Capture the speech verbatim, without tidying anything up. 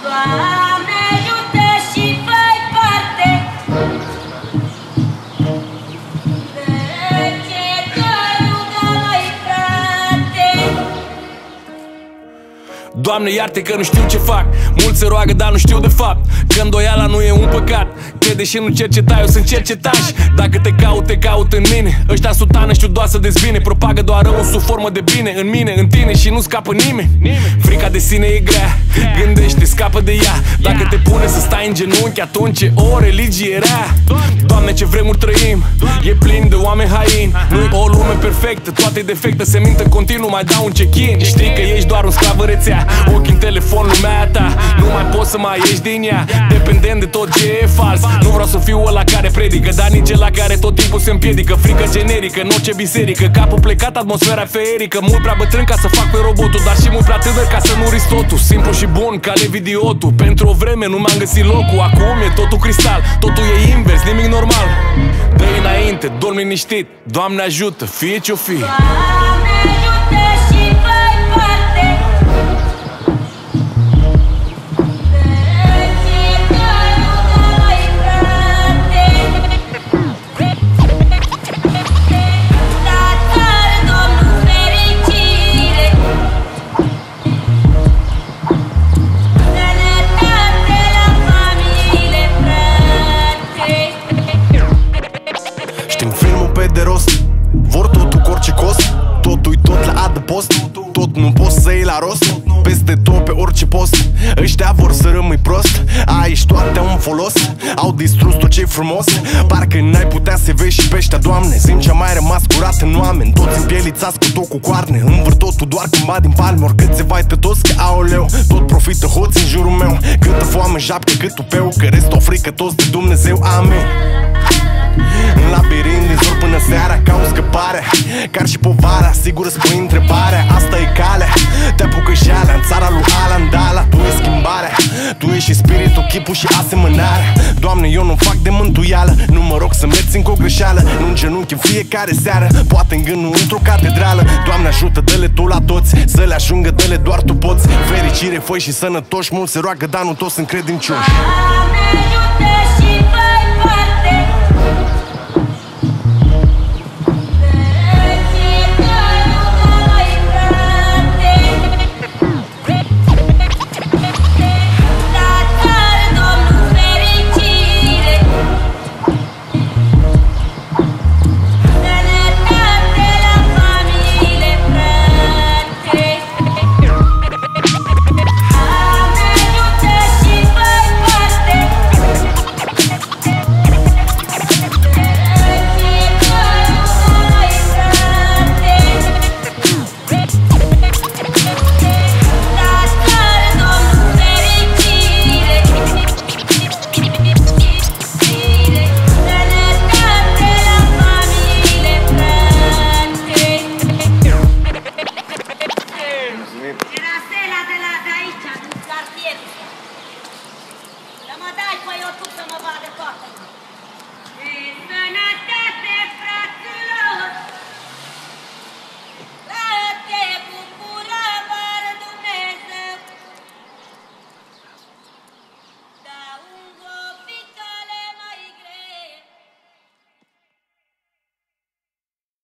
Doamne ajută și fă-i parte de ce te rugăm noi, frate. Doamne, iarte că nu știu ce fac. Mulți se roagă, dar nu știu de fapt că îndoiala nu e un păcat. Crede și nu cerceta, eu sunt cercetaș. Dacă te caut, te caut în mine. Ăștia sutană știu doar să dezbine. Propagă doar rău sub formă de bine. În mine, în tine și nu scapă nimeni. Frica de sine e grea, gândește, scapă de ea. Dacă te pune să stai în genunchi, atunci e o religie rea. Doamne, ce vremuri trăim, e plin de oameni haini. Nu-i o lume perfectă, toate defecte se mint în continuu, mai dau un check-in. Știi că ești doar un sclav în rețea, ochii în telefon, lumea ta. Nu mai poți să mai ieși din ea, dependent de tot ce e fals. Nu vreau să fiu ăla care predică, dar nici ăla care tot timpul se împiedică. Frică generică, în orice biserică, capul plecat, atmosfera feerică. Mult prea bătrân ca să fac pe robotul, dar și mult prea tânăr ca să nu risc totul. Simplu și bun ca Levidiotul. Pentru o vreme nu m-am găsit locul, acum e totul cristal. Totul e invers, nimic normal. Dă-i înainte, dorm liniștit. Doamne ajută, fie ce-o fi. Doamne ajută și fă-i parte de ce te rugăm noi, frate. Tatăl, Domnul, fericire, sănătate la familie, frate. Știm filmul pe de rost, vor totul cu orice cost. Totul-i tot la adăpost, tot nu poți să iei la rost. Peste tot pe orice post, ăștia vor să rămâi prost. Aici toate au un folos, au distrus tot ce-i frumos. Parcă n-ai putea să vezi și peștea, Doamne. Simt ce-a mai rămas curat în oameni, toți împielițați cu tot cu coarne. Învâr totul doar când bat din palme, oricât se vaită toți că aoleu. Tot profită hoți în jurul meu, câtă foame japcă, cât tupeu, că rest o frică toți de Dumnezeu, amen. În labirint din zor până seara, cauți scăparea, car și povara, sigur îți pui întrebarea. Asta e calea, te apucă jalea în țara lui Alan Dala. Tu e schimbarea, tu ești și spiritul, chipul și asemănarea. Doamne, eu nu fac de mântuială, nu mă rog să mergi încă o greșeală. Nu în genunchi în fiecare seară, poate în gândul într-o catedrală. Doamne ajută, dă-le tu la toți, să le ajungă, dă-le doar tu poți. Fericire, fă și sănătoși, mulți se roagă, dar nu toți sunt credincioși. Doamne ajută